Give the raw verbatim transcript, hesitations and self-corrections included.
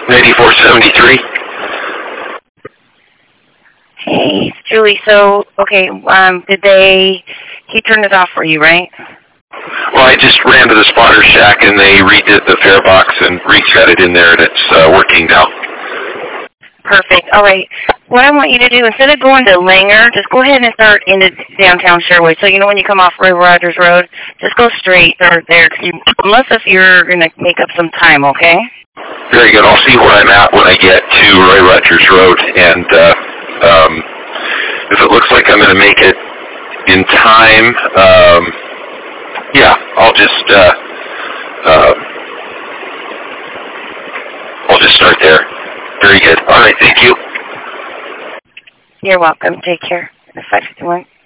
ninety-four seventy-three. Hey, it's Julie. So, okay, um, did they, he turned it off for you, right? Well, I just ran to the spotter shack and they redid the fare box and reset it in there, and it's uh, working now. Perfect. All right. What I want you to do, instead of going to Langer, just go ahead and start into downtown Sherwood. So, you know, when you come off Roy Rogers Road, just go straight there, there unless if you're going to make up some time, okay? Very good. I'll see where I'm at when I get to Roy Rogers Road, and uh, um, if it looks like I'm going to make it in time, um, yeah, I'll just uh, uh, I'll just start there. Very good. All right. Thank you. You're welcome. Take care. five fifty-one.